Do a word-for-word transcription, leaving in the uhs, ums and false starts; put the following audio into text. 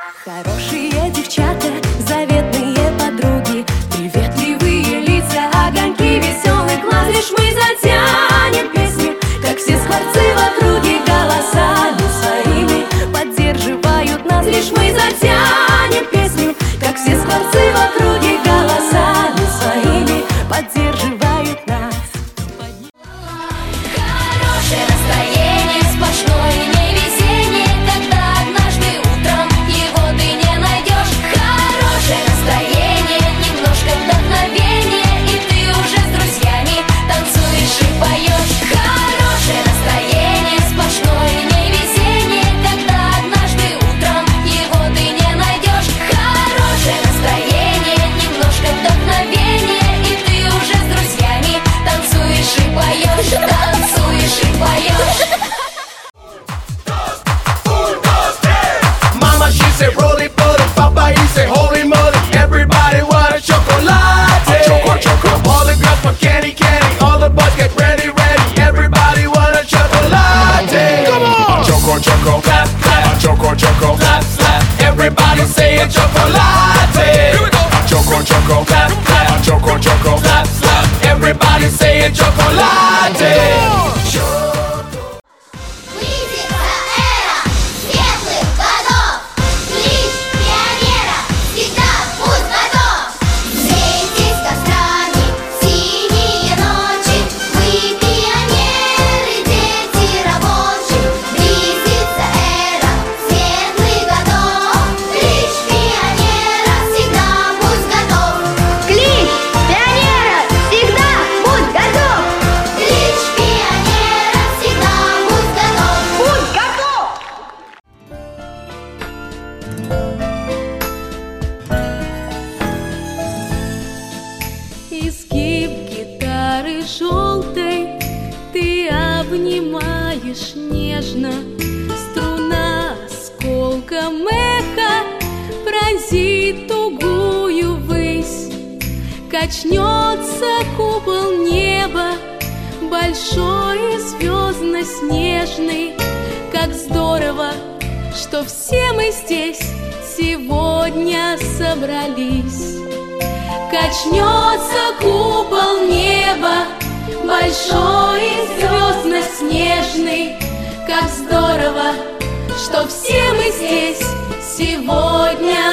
Хорошие девчата, заветные подруги, приветливые лица, огоньки, веселый глаз. Лишь мы затянем песню, как все скворцы в округе, голосами своими поддерживают нас. Лишь мы затянем песню, как все скворцы в округе, голосами своими поддерживают нас. Хорошее настроение, сплошное невезение, когда однажды утром его ты не найдешь. Хорошее настроение, немножко вдохновения, и ты уже с друзьями танцуешь и поешь. Хорошее настроение, сплошное невезение, когда однажды утром его ты не найдешь. Хорошее настроение, немножко вдохновения, и ты уже с друзьями танцуешь и поешь, танцуешь и поешь. Mama, she said roly poly, Papa, he said holy moly. Everybody want a chocolate. A choco, choco. All the girls want candy, candy. All the boys get ready, ready. Everybody want a chocolate. Come on. A choco, choco. Clap, clap. A choco, choco. Clap, clap. Everybody say a chocolate. Here we go. A choco, choco. Clap, clap. A choco, choco. Clap, clap. Everybody say a chocolate. Близится эра светлых годов, клич пионера всегда будь готов. Встретись кострами синие ночи, вы пионеры, дети рабочие. Близится эра светлых годов, клич пионера всегда будь готов. Клич пионера всегда будь готов. Клич пионера всегда будь готов. Будь готов! Изгиб гитары желтой ты обнимаешь нежно. Струна осколком эха пронзит тугую высь. Качнется купол неба, большой и звездно-снежный. Как здорово, что все мы здесь сегодня собрались. Качнется купол неба, большой и звездно-снежный. Как здорово, что все мы здесь сегодня